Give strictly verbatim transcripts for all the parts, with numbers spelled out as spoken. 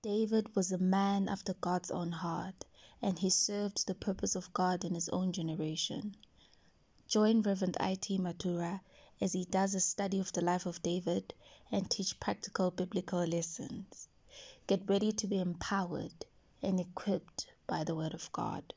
David was a man after God's own heart, and he served the purpose of God in his own generation. Join Reverend I T Matura as he does a study of the life of David and teach practical biblical lessons. Get ready to be empowered and equipped by the Word of God.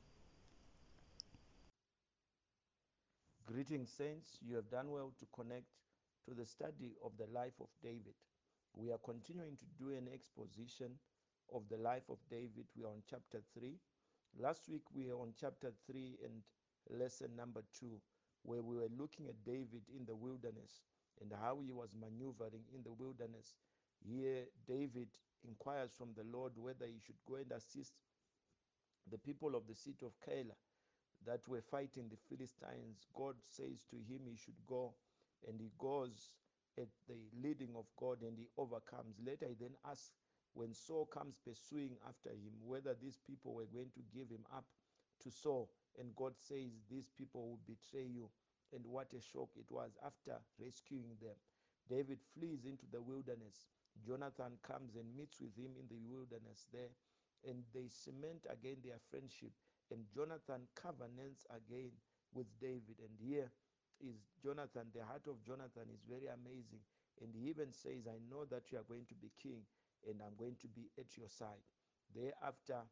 Greetings, saints. You have done well to connect to the study of the life of David. We are continuing to do an exposition of the life of David. We are on chapter three. Last week we were on chapter three and lesson number two, where we were looking at David in the wilderness and how he was maneuvering in the wilderness. Here, David inquires from the Lord whether he should go and assist the people of the city of Keilah that were fighting the Philistines. God says to him he should go, and he goes at the leading of God and he overcomes. Later he then asks, when Saul comes pursuing after him, whether these people were going to give him up to Saul, and God says these people will betray you. And what a shock it was after rescuing them. David flees into the wilderness. Jonathan comes and meets with him in the wilderness there, and they cement again their friendship, and Jonathan covenants again with David. And here is Jonathan. The heart of Jonathan is very amazing, and he even says, I know that you are going to be king, and I'm going to be at your side. Thereafter,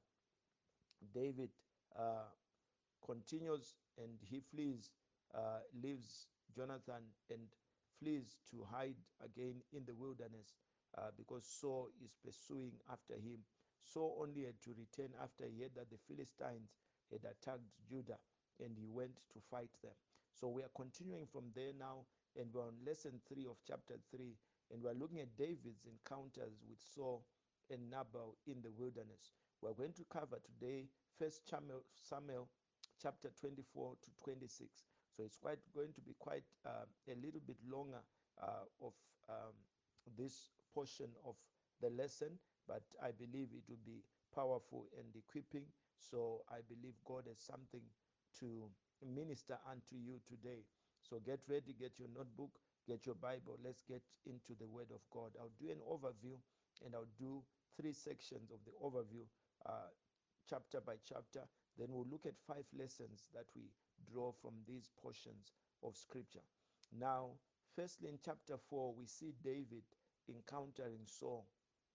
David uh, continues, and he flees, uh, leaves Jonathan and flees to hide again in the wilderness, uh, because Saul is pursuing after him. Saul only had to return after he heard that the Philistines had attacked Judah, and he went to fight them. So we are continuing from there now, and we're on lesson three of chapter three, and we're looking at David's encounters with Saul and Nabal in the wilderness. We're going to cover today First Samuel chapter twenty-four to twenty-six. So it's quite going to be quite uh, a little bit longer uh, of um, this portion of the lesson, but I believe it will be powerful and equipping. So I believe God has something to minister unto you today. So get ready, get your notebook, get your Bible. Let's get into the Word of God. I'll do an overview, and I'll do three sections of the overview, uh, chapter by chapter. Then we'll look at five lessons that we draw from these portions of Scripture. Now, firstly, in chapter four, we see David encountering Saul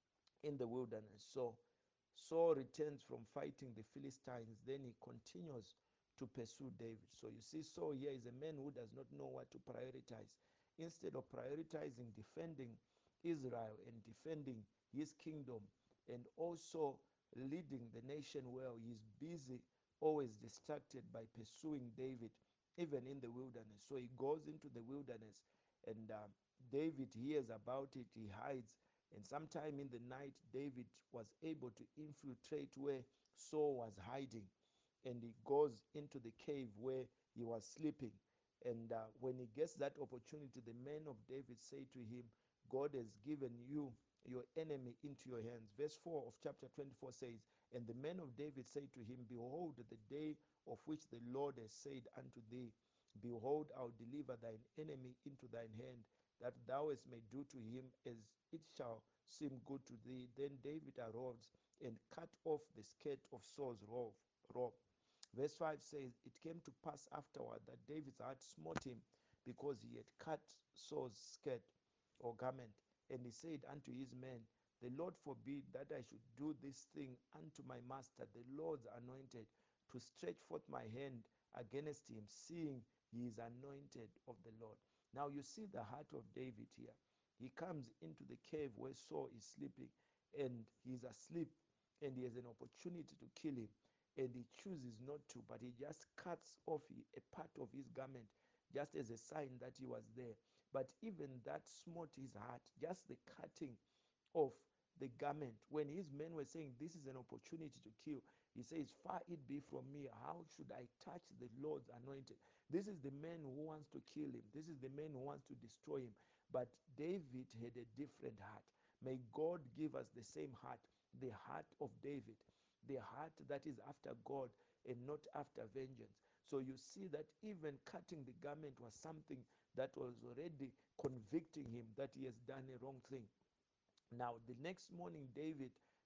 in the wilderness. So Saul returns from fighting the Philistines, then he continues to pursue David. So you see, Saul here is a man who does not know what to prioritize. Instead of prioritizing defending Israel and defending his kingdom and also leading the nation well, he's busy, always distracted by pursuing David, even in the wilderness. So he goes into the wilderness, and uh, David hears about it, he hides, and sometime in the night, David was able to infiltrate where Saul was hiding. And he goes into the cave where he was sleeping. And uh, when he gets that opportunity, the men of David say to him, God has given you your enemy into your hands. Verse four of chapter twenty-four says, and the men of David say to him, behold, the day of which the Lord has said unto thee, behold, I'll deliver thine enemy into thine hand, that thou may do to him as it shall seem good to thee. Then David arose and cut off the skirt of Saul's robe. Verse five says, it came to pass afterward that David's heart smote him, because he had cut Saul's skirt or garment. And he said unto his men, the Lord forbid that I should do this thing unto my master, the Lord's anointed, to stretch forth my hand against him, seeing he is anointed of the Lord. Now you see the heart of David here. He comes into the cave where Saul is sleeping, and he's asleep, and he has an opportunity to kill him, and he chooses not to, but he just cuts off a part of his garment, just as a sign that he was there. But even that smote his heart, just the cutting of the garment. When his men were saying, this is an opportunity to kill, he says, far it be from me, how should I touch the Lord's anointed? This is the man who wants to kill him. This is the man who wants to destroy him. But David had a different heart. May God give us the same heart, the heart of David, the heart that is after God and not after vengeance. So you see that even cutting the garment was something that was already convicting him that he has done a wrong thing. Now, the next morning, David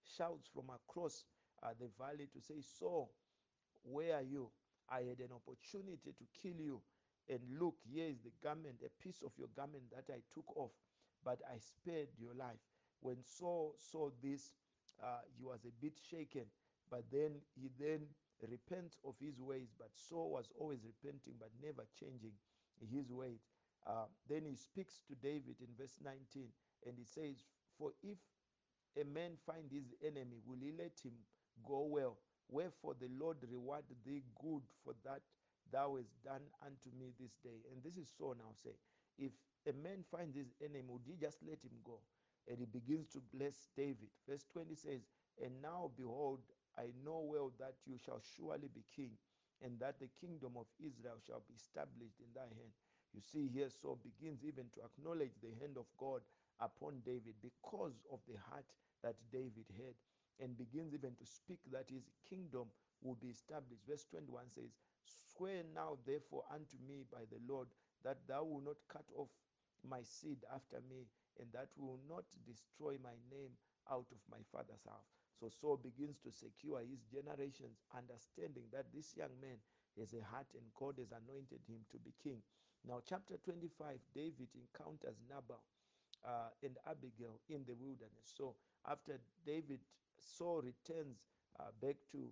shouts from across uh, the valley to say, Saul, where are you? I had an opportunity to kill you. And look, here is the garment, a piece of your garment that I took off, but I spared your life. When Saul saw this, uh, he was a bit shaken, but then he then repents of his ways. But Saul was always repenting, but never changing his ways. Uh, then he speaks to David in verse nineteen, and he says, For if a man find his enemy, will he let him go well? Wherefore the Lord reward thee good for that thou hast done unto me this day. And this is so now say, if a man finds his enemy, would he just let him go? And he begins to bless David. Verse twenty says, And now behold, I know well that you shall surely be king, and that the kingdom of Israel shall be established in thy hand. You see here, Saul begins even to acknowledge the hand of God upon David because of the heart that David had, and begins even to speak that his kingdom will be established. Verse twenty-one says, Swear now therefore unto me by the Lord that thou wilt not cut off my seed after me, and that will not destroy my name out of my father's house. So Saul begins to secure his generations, understanding that this young man has a heart and God has anointed him to be king. Now, chapter twenty-five, David encounters Nabal uh, and Abigail in the wilderness. So after David, Saul returns uh, back to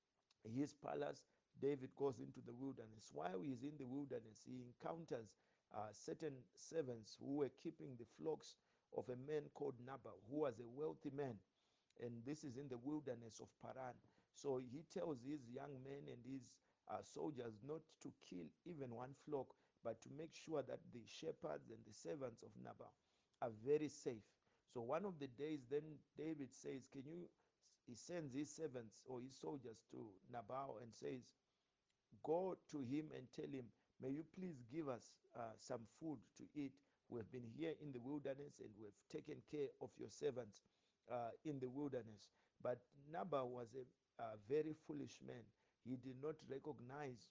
his palace, David goes into the wilderness. While he's in the wilderness, he encounters uh, certain servants who were keeping the flocks of a man called Nabal, who was a wealthy man. And this is in the wilderness of Paran. So he tells his young men and his uh, soldiers not to kill even one flock, but to make sure that the shepherds and the servants of Nabal are very safe. So one of the days, then David says, Can you he sends his servants or his soldiers to Nabal and says, Go to him and tell him, May you please give us uh, some food to eat. We have been here in the wilderness and we have taken care of your servants uh, in the wilderness. But Nabal was a, a very foolish man. He did not recognize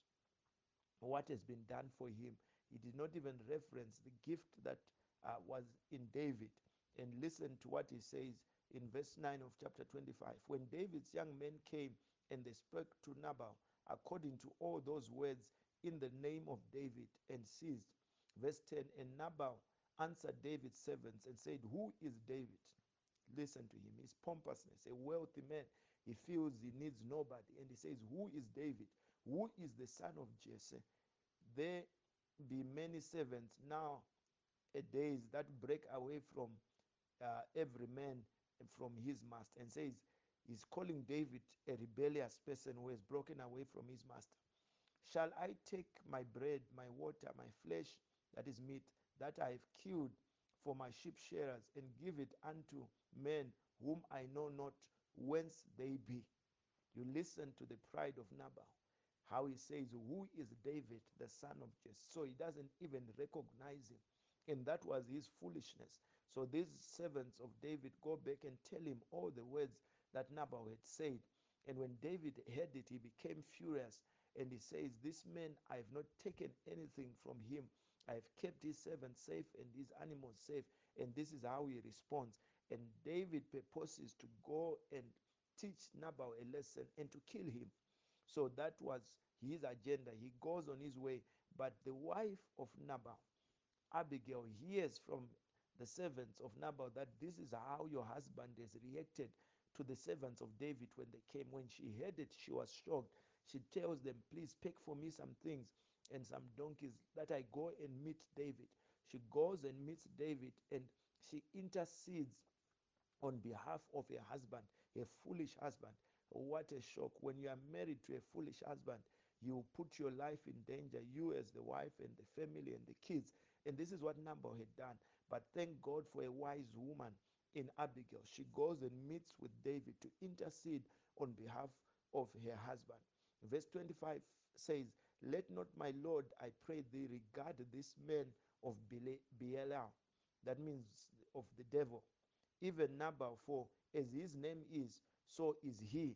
what has been done for him. He did not even reference the gift that uh, was in David. And listen to what he says in verse nine of chapter twenty-five. When David's young men came and they spoke to Nabal according to all those words in the name of David and ceased. Verse ten, and Nabal answered David's servants and said, Who is David? Listen to him. His pompousness, a wealthy man. He feels he needs nobody. And he says, Who is David? Who is the son of Jesse? There be many servants now a days that break away from uh, every man from his master, and says he's calling David a rebellious person who has broken away from his master. Shall I take my bread, my water, my flesh, that is meat, that I have killed for my sheep shearers, and give it unto men whom I know not whence they be? You listen to the pride of Nabal, how he says, Who is David, the son of Jesse? So he doesn't even recognize him. And that was his foolishness. So these servants of David go back and tell him all the words that Nabal had said. And when David heard it, he became furious. And he says, This man, I have not taken anything from him. I have kept his servants safe and his animals safe. And this is how he responds. And David purposes to go and teach Nabal a lesson and to kill him. So that was his agenda. He goes on his way. But the wife of Nabal, Abigail, hears from the servants of Nabal that this is how your husband has reacted to the servants of David when they came. When she heard it, she was shocked. She tells them, Please pick for me some things and some donkeys that I go and meet David. She goes and meets David, and she intercedes on behalf of a husband, a foolish husband. What a shock. When you are married to a foolish husband, you put your life in danger, you as the wife and the family and the kids. And this is what Nabal had done. But thank God for a wise woman in Abigail. She goes and meets with David to intercede on behalf of her husband. Verse twenty-five says, Let not my Lord, I pray thee, regard this man of Belial. That means of the devil, even Nabal, for as his name is, so is he.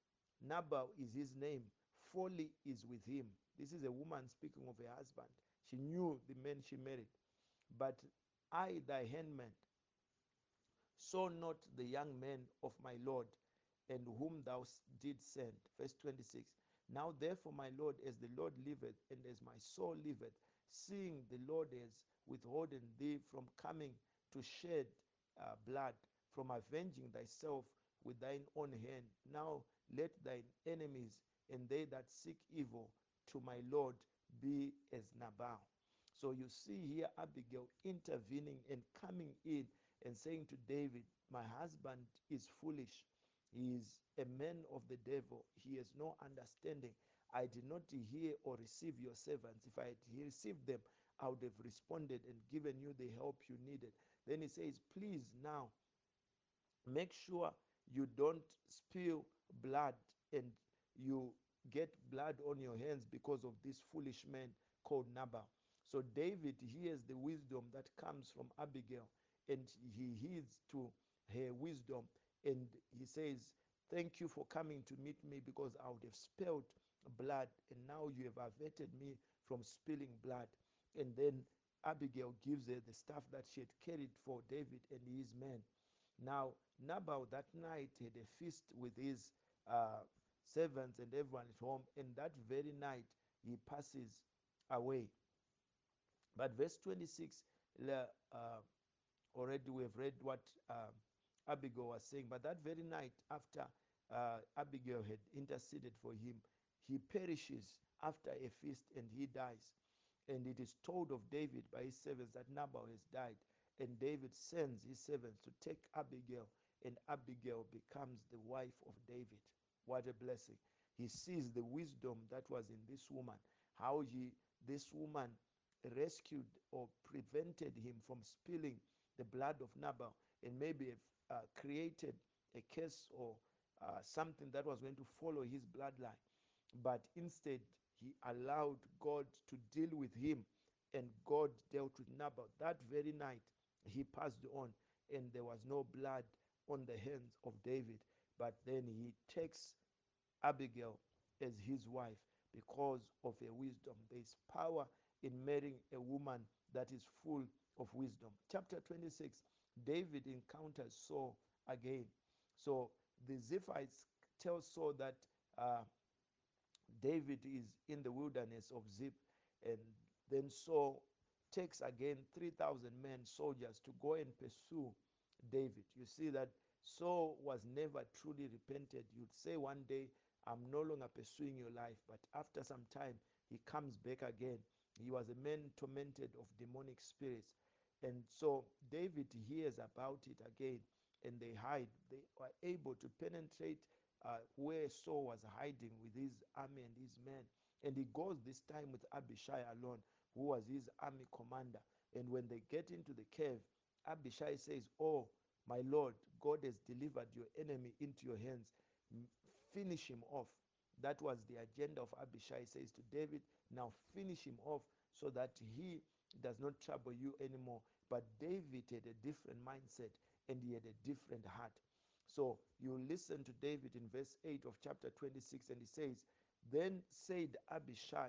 Nabal is his name. Folly is with him. This is a woman speaking of her husband. She knew the man she married. But I, thy handmaid, saw not the young men of my Lord, and whom thou did send. Verse twenty-six. Now therefore, my Lord, as the Lord liveth, and as my soul liveth, seeing the Lord has withholden thee from coming to shed uh, blood, from avenging thyself with thine own hand, now let thine enemies and they that seek evil to my Lord be as Nabal. So you see here Abigail intervening and coming in and saying to David, my husband is foolish. He is a man of the devil. He has no understanding. I did not hear or receive your servants. If I had received them, I would have responded and given you the help you needed. Then he says, please now make sure you don't spill blood and you get blood on your hands because of this foolish man called Nabal. So David hears the wisdom that comes from Abigail, and he heeds to her wisdom, and he says, thank you for coming to meet me, because I would have spilled blood, and now you have averted me from spilling blood. And then Abigail gives her the stuff that she had carried for David and his men. Now, Nabal that night had a feast with his uh, servants and everyone at home, and that very night he passes away. But verse twenty-six, uh, already we have read what uh, Abigail was saying. But that very night, after uh, Abigail had interceded for him, he perishes after a feast and he dies. And it is told of David by his servants that Nabal has died. And David sends his servants to take Abigail, and Abigail becomes the wife of David. What a blessing. He sees the wisdom that was in this woman, how he, this woman rescued or prevented him from spilling the blood of Nabal, and maybe have uh, created a curse or uh, something that was going to follow his bloodline. But instead, he allowed God to deal with him, and God dealt with Nabal. That very night, he passed on, and there was no blood on the hands of David. But then he takes Abigail as his wife because of her wisdom. There is power in marrying a woman that is full of wisdom. Chapter twenty-six, David encounters Saul again. So the Ziphites tell Saul that uh, David is in the wilderness of Ziph, and then Saul takes again three thousand men, soldiers, to go and pursue David. You see that Saul was never truly repented. You'd say one day, I'm no longer pursuing your life, but after some time, he comes back again. He was a man tormented of demonic spirits. And so David hears about it again, and they hide. They are able to penetrate uh, where Saul was hiding with his army and his men. And he goes this time with Abishai alone, who was his army commander. And when they get into the cave, Abishai says, oh, my Lord, God has delivered your enemy into your hands. Finish him off. That was the agenda of Abishai. Says to David, now finish him off so that he does not trouble you anymore. But David had a different mindset, and he had a different heart. So you listen to David in verse eight of chapter twenty-six, and he says, then said Abishai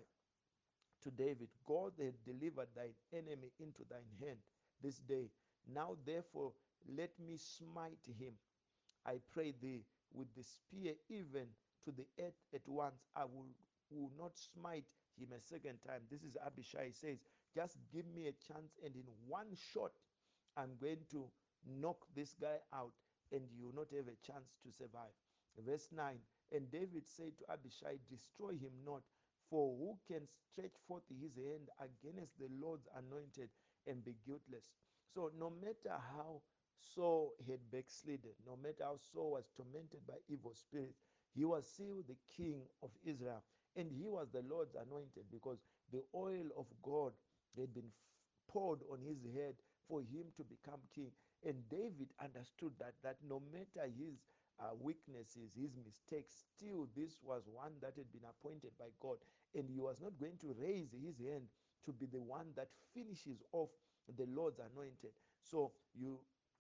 to David, God had delivered thine enemy into thine hand this day. Now therefore let me smite him, I pray thee, with the spear even to the earth at once. I will, will not smite him a second time. This is Abishai says, just give me a chance, and in one shot, I'm going to knock this guy out, and you will not have a chance to survive. Verse nine, and David said to Abishai, destroy him not, for who can stretch forth his hand against the Lord's anointed and be guiltless? So no matter how Saul had backslidden, no matter how Saul was tormented by evil spirits, he was still the king of Israel, and he was the Lord's anointed, because the oil of God had been poured on his head for him to become king. And David understood that that no matter his uh, weaknesses, his mistakes, still this was one that had been appointed by God, and he was not going to raise his hand to be the one that finishes off the Lord's anointed. So you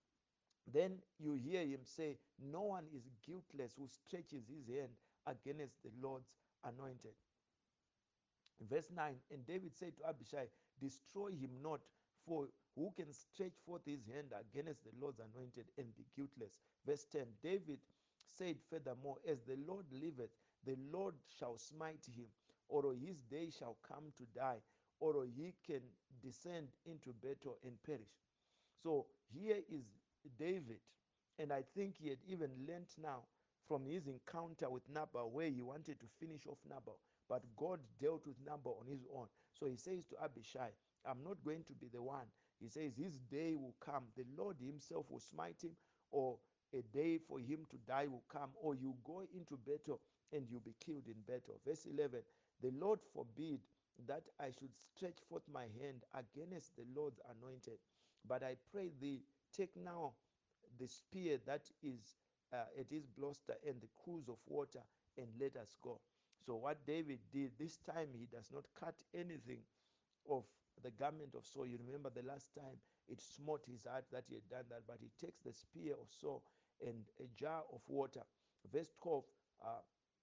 then you hear him say, no one is guiltless who stretches his hand against the Lord's anointed. Verse nine, and David said to Abishai, destroy him not, for Who can stretch forth his hand against the Lord's anointed and be guiltless? Verse ten, David said furthermore, as the Lord liveth, the Lord shall smite him, or his day shall come to die, or he can descend into battle and perish. So here is David, and I think he had even learnt now from his encounter with Nabal, where he wanted to finish off Nabal, but God dealt with Nabal on his own. So he says to Abishai, I'm not going to be the one. He says his day will come. The Lord himself will smite him, or a day for him to die will come, or you go into battle and you'll be killed in battle. Verse eleven, the Lord forbid that I should stretch forth my hand against the Lord's anointed. But I pray thee, take now the spear that is uh, at his bluster and the cruse of water, and let us go. So what David did this time, he does not cut anything of the garment of Saul. You remember the last time it smote his heart that he had done that, but he takes the spear of Saul and a jar of water. Verse twelve, uh,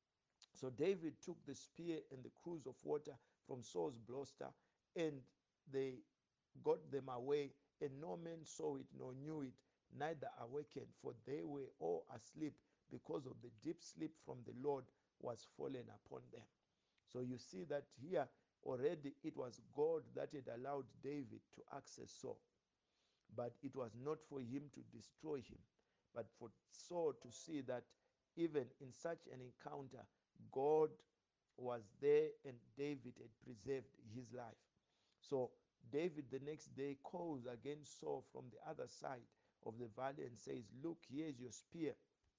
so David took the spear and the cruse of water from Saul's bluster, and they got them away, and no man saw it nor knew it, neither awakened, for they were all asleep, because of the deep sleep from the Lord was fallen upon them. So you see that here already it was God that had allowed David to access Saul, but it was not for him to destroy him, but for Saul to see that even in such an encounter, God was there and David had preserved his life. So David the next day calls against Saul from the other side of the valley and says, look, here is your spear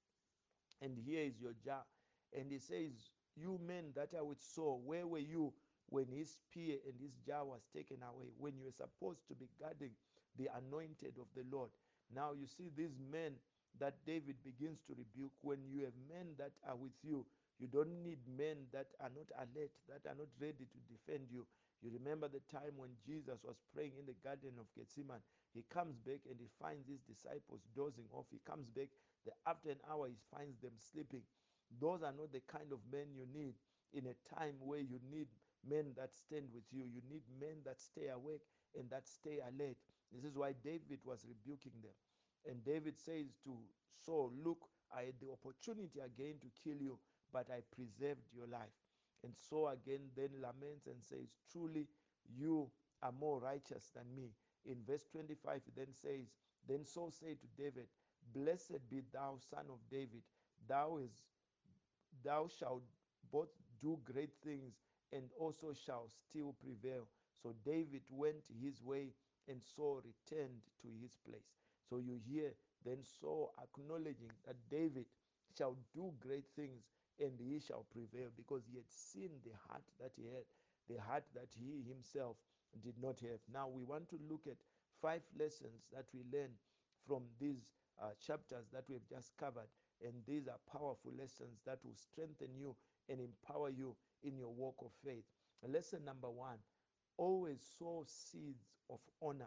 and here is your jar. And he says, you men that are with Saul, where were you when his spear and his jar was taken away, when you were supposed to be guarding the anointed of the Lord? Now you see these men that David begins to rebuke. When you have men that are with you, you don't need men that are not alert, that are not ready to defend you. You remember the time when Jesus was praying in the Garden of Gethsemane. He comes back and he finds his disciples dozing off. He comes back the, after an hour, he finds them sleeping. Those are not the kind of men you need in a time where you need men that stand with you. You need men that stay awake and that stay alert. This is why David was rebuking them. And David says to Saul, look, I had the opportunity again to kill you, but I preserved your life. And Saul again then laments and says, truly, you are more righteous than me. In verse twenty-five, he then says, then Saul said to David, blessed be thou, son of David. Thou is thou shalt both do great things and also shalt still prevail. So David went his way and Saul returned to his place. So you hear then Saul acknowledging that David shall do great things and he shall prevail, because he had seen the heart that he had, the heart that he himself did not have. Now we want to look at five lessons that we learn from these uh, chapters that we've just covered. And these are powerful lessons that will strengthen you and empower you in your walk of faith. Lesson number one, always sow seeds of honor.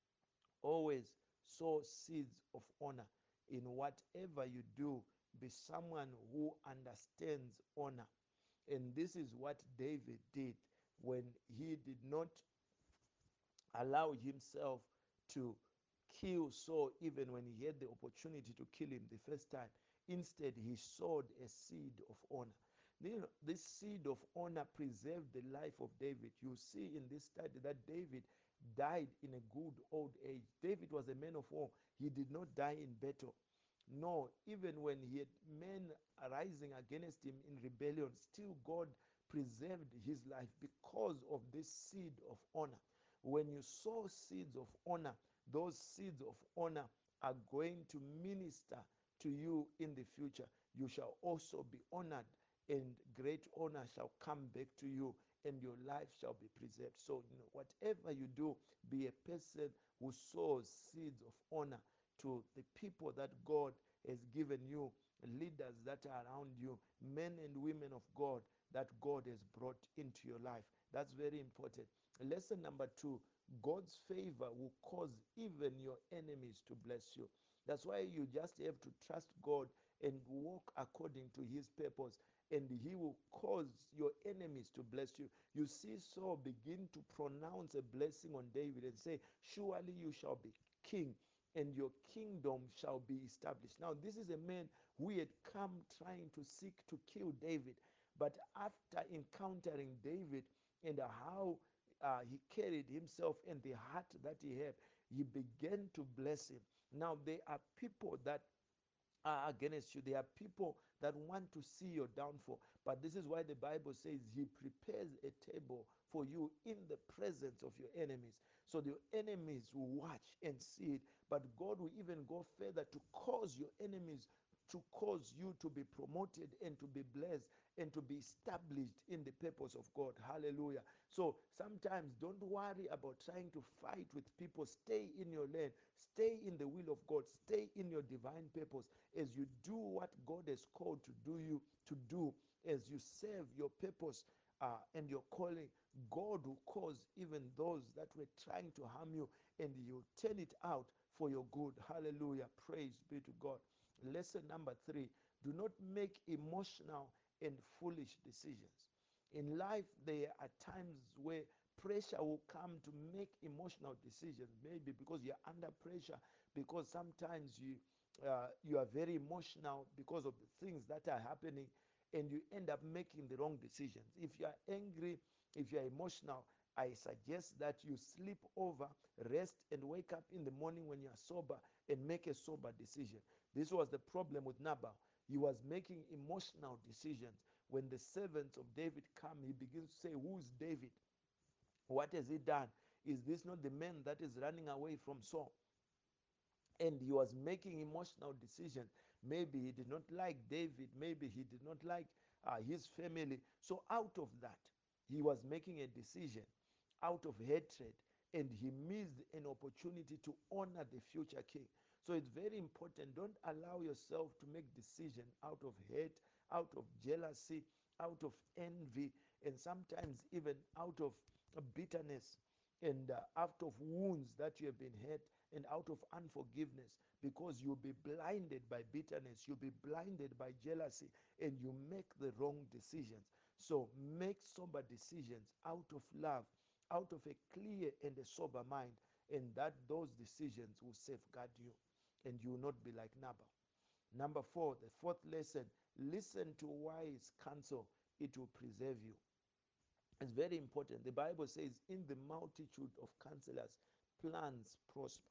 Always sow seeds of honor. In whatever you do, be someone who understands honor. And this is what David did when he did not allow himself to kill Saul, even when he had the opportunity to kill him the first time. Instead, he sowed a seed of honor. You know, this seed of honor preserved the life of David. You see in this study that David died in a good old age. David was a man of war. He did not die in battle. No, even when he had men arising against him in rebellion, still God preserved his life because of this seed of honor. When you sow seeds of honor, those seeds of honor are going to minister to you in the future. You shall also be honored, and great honor shall come back to you, and your life shall be preserved. So, you know, whatever you do, be a person who sows seeds of honor to the people that God has given you, leaders that are around you, men and women of God that God has brought into your life. That's very important. Lesson number two, God's favor will cause even your enemies to bless you. That's why you just have to trust God and walk according to his purpose, and he will cause your enemies to bless you. You see Saul begin to pronounce a blessing on David and say, surely you shall be king and your kingdom shall be established. Now, this is a man who had come trying to seek to kill David, but after encountering David and how uh, he carried himself and the heart that he had, he began to bless him. Now, there are people that are against you. There are people that want to see your downfall. But this is why the Bible says he prepares a table for you in the presence of your enemies. So the enemies will watch and see it. But God will even go further to cause your enemies to cause you to be promoted and to be blessed and to be established in the purpose of God. Hallelujah. So sometimes don't worry about trying to fight with people. Stay in your lane. Stay in the will of God. Stay in your divine purpose as you do what God has called to do you to do, as you serve your purpose uh, and your calling. God will cause even those that were trying to harm you, and you turn it out for your good. Hallelujah. Praise be to God. Lesson number three, do not make emotional and foolish decisions. In life, there are times where pressure will come to make emotional decisions, maybe because you're under pressure, because sometimes you uh, you are very emotional because of the things that are happening, and you end up making the wrong decisions. If you are angry, if you are emotional, I suggest that you sleep over, rest, and wake up in the morning when you are sober and make a sober decision. This was the problem with Nabal. He was making emotional decisions. When the servants of David come, he begins to say, who's David? What has he done? Is this not the man that is running away from Saul? And he was making emotional decisions. Maybe he did not like David. Maybe he did not like uh, his family. So out of that, he was making a decision out of hatred, and he missed an opportunity to honor the future king. So it's very important. Don't allow yourself to make decisions out of hate, out of jealousy, out of envy, and sometimes even out of bitterness, and uh, out of wounds that you have been hurt, and out of unforgiveness, because you'll be blinded by bitterness, you'll be blinded by jealousy, and you make the wrong decisions. So make sober decisions out of love, out of a clear and a sober mind, and that those decisions will safeguard you and you will not be like Nabal. Number four, the fourth lesson, listen to wise counsel, it will preserve you. It's very important. The Bible says, in the multitude of counselors, plans prosper.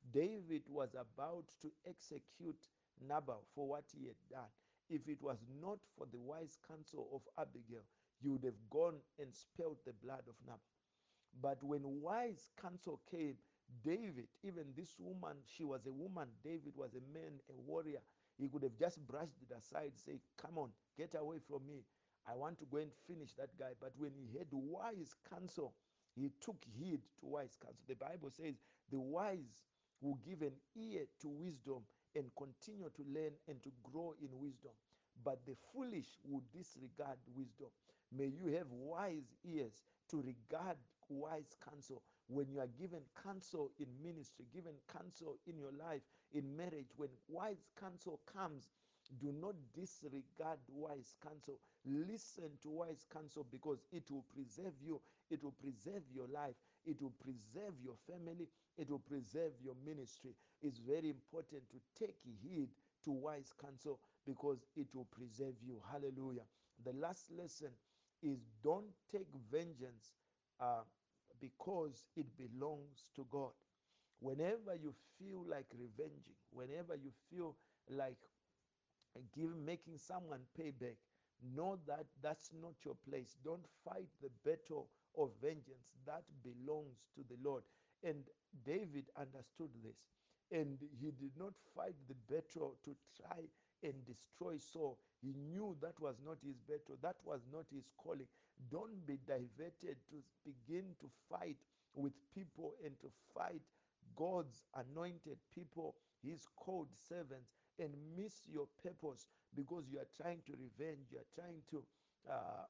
David was about to execute Nabal for what he had done. If it was not for the wise counsel of Abigail, he would have gone and spilled the blood of Nabal. But when wise counsel came, David, even this woman, she was a woman, David was a man, a warrior. He could have just brushed it aside, say, come on, get away from me. I want to go and finish that guy. But when he had wise counsel, he took heed to wise counsel. The Bible says the wise will give an ear to wisdom and continue to learn and to grow in wisdom. But the foolish will disregard wisdom. May you have wise ears to regard wise counsel. When you are given counsel in ministry, given counsel in your life, in marriage, when wise counsel comes, do not disregard wise counsel. Listen to wise counsel, because it will preserve you. It will preserve your life. It will preserve your family. It will preserve your ministry. It's very important to take heed to wise counsel, because it will preserve you. Hallelujah. The last lesson is, don't take vengeance uh, because it belongs to God. Whenever you feel like revenging, whenever you feel like give making someone pay back, know that that's not your place. Don't fight the battle of vengeance. That belongs to the Lord. And David understood this, and he did not fight the battle to try and destroy Saul. He knew that was not his battle, that was not his calling. Don't be diverted to begin to fight with people and to fight God's anointed people, his called servants, and miss your purpose because you are trying to revenge, you are trying to uh,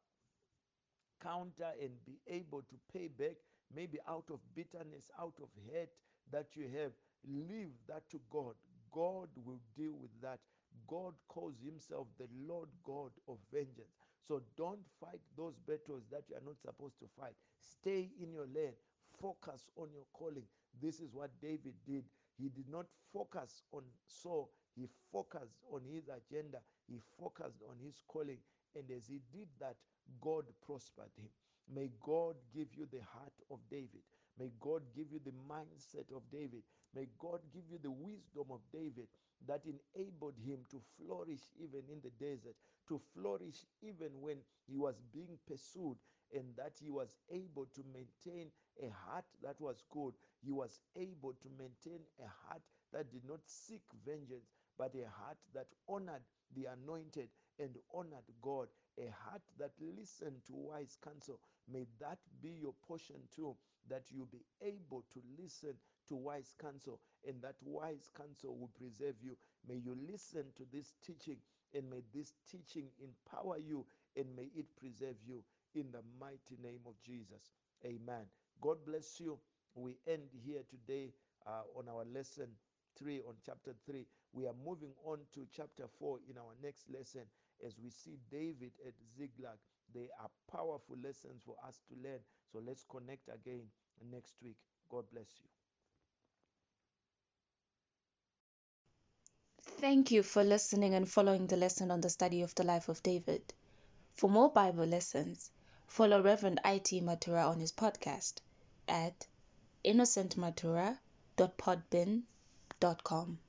counter and be able to pay back, maybe out of bitterness, out of hate that you have. Leave that to God. God will deal with that. God calls himself the Lord God of vengeance. So don't fight those battles that you are not supposed to fight. Stay in your lane. Focus on your calling. This is what David did. He did not focus on Saul. He focused on his agenda. He focused on his calling. And as he did that, God prospered him. May God give you the heart of David. May God give you the mindset of David. May God give you the wisdom of David that enabled him to flourish even in the desert, to flourish even when he was being pursued, and that he was able to maintain a heart that was good. He was able to maintain a heart that did not seek vengeance, but a heart that honored the anointed and honored God, a heart that listened to wise counsel. May that be your portion too, that you be able to listen to wise counsel, and that wise counsel will preserve you. May you listen to this teaching, and may this teaching empower you, and may it preserve you in the mighty name of Jesus. Amen. God bless you. We end here today uh, on our lesson three, on chapter three. We are moving on to chapter four in our next lesson as we see David at Ziklag. They are powerful lessons for us to learn. So let's connect again next week. God bless you. Thank you for listening and following the lesson on the study of the life of David. For more Bible lessons, follow Reverend I T Matura on his podcast at innocent matura dot podbean dot com.